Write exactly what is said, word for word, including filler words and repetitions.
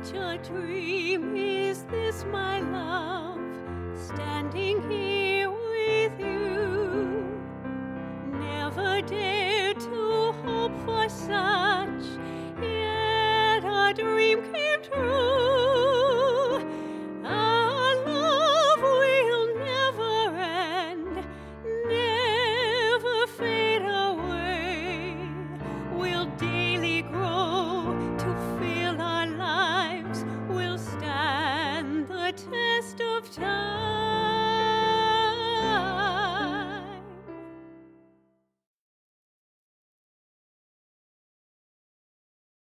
Such a dream is this, my love, standing here with you. Never dared to hope for such, yet a dream came true. Our love will never end, never fade away, will daily grow